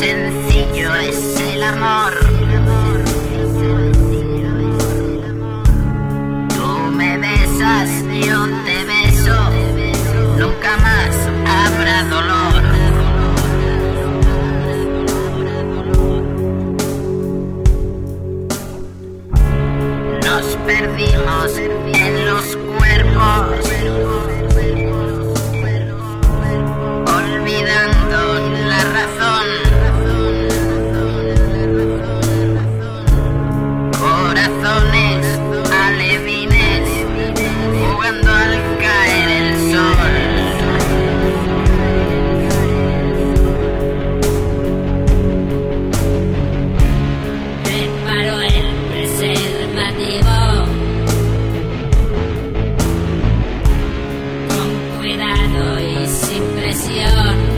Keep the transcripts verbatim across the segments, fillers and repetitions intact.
sencillo es el amor. Tú me besas, yo te beso, nunca más habrá dolor. Nos perdimos en los cuerpos, olvidando la razón. Corazones alevines, jugando al caer el sol. Preparo el preservativo con cuidado y sin presión.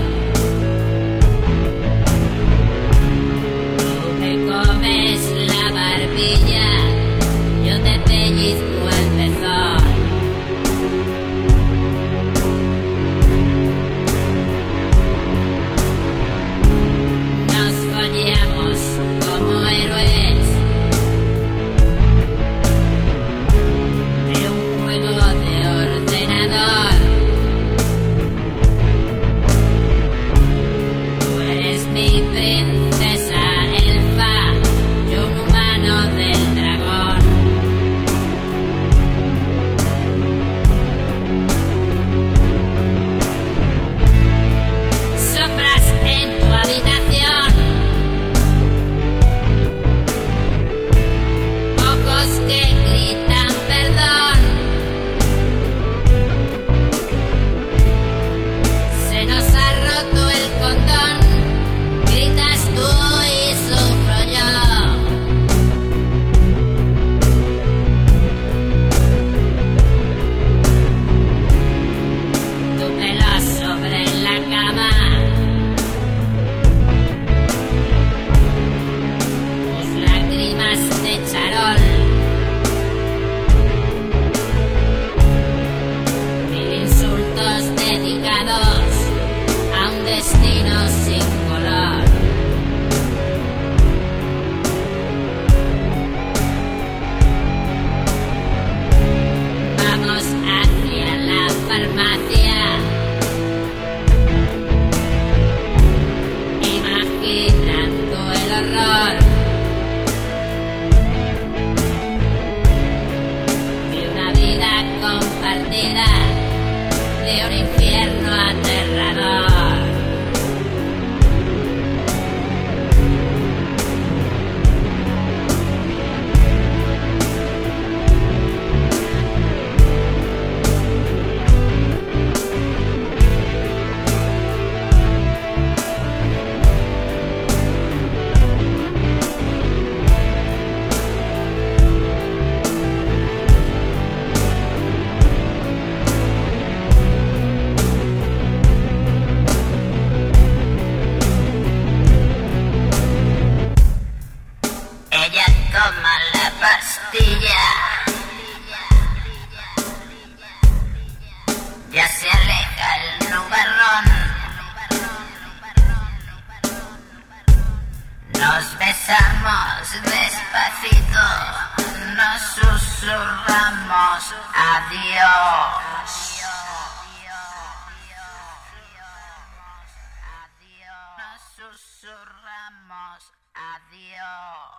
Tú me comes la barbilla, yo te pellizco el pezón. Nos follamos como héroes de un juego de ordenador. Tú eres mi princesa elfa, yo un humano del dragón. Soplas en tu habitación, ojos que gritan perdón. Se nos ha roto el condón, gritas tú y sufro yo. Tu pelo sobre la cama, tus lágrimas de charol, mil insultos dedicados a un destino sin color. Vamos hacia la farmacia, imaginando el horror de una vida compartida, de un infierno aterrador. Ella toma la pastilla, ya se aleja el nubarrón. Nos besamos despacito, nos susurramos adiós. Nos susurramos adiós.